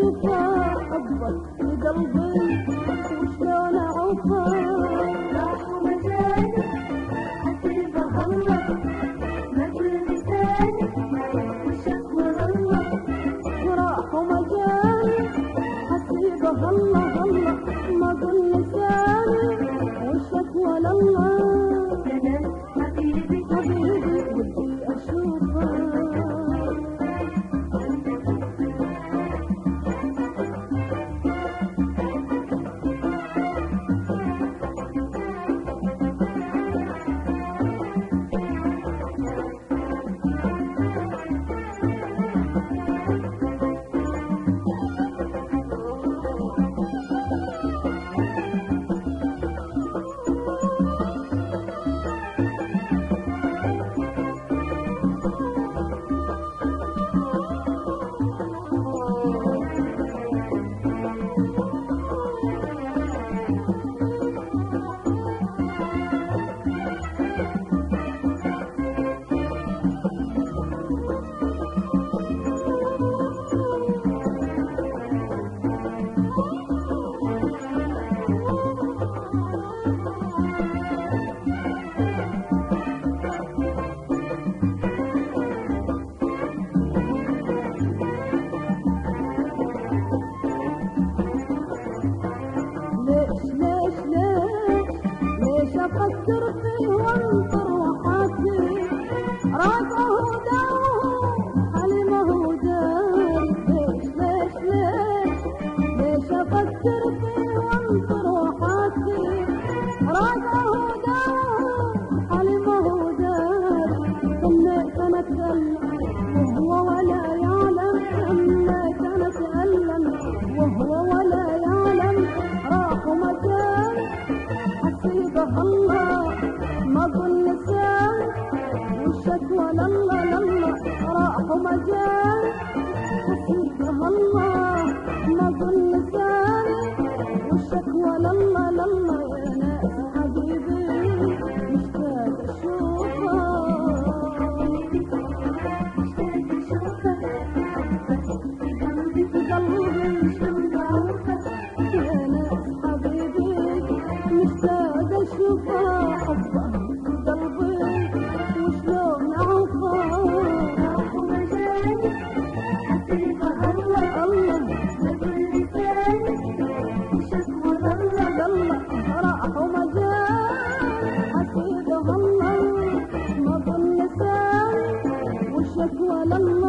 اشوفه حبك لقلبي وشلون اعوفه. راح ومجاني حسيبه الله ما كل لساني والشكوى الله. وراح ومجاني حسيبه الله الله ما كل لساني والشكوى لله. يا ناس حبيبي حبيبي بدي اشوفه. ليش افكر فيه وانطر وحاسي راجعه وداوه حلمه وداري. ليش افكر فيه وانطر وحاسي راجعه وداوه حلمه وداري. سميت انا اتكلم وهو ولا يعلم، سميت انا اتكلم وهو ولا يعلم. راح ومكان حسيبه الله ما ظن لسان والشكوى لله لله. راح ومجان حسيبه الله ما ظن لسان والشكوى لله لله. يا ناس حبيبي مشتاق اشوفه قلبي في قلبي مشتاق اشوفه. يا ناس حبيبي مشتاق اشوفه حبه في قلبي وشلون اعوفه. راح ومجاني حسيبه الله الله ما كل لساني والشكوى الله. الله راح ومجان حسيبه الله ما ظن لسان والشكوى لله.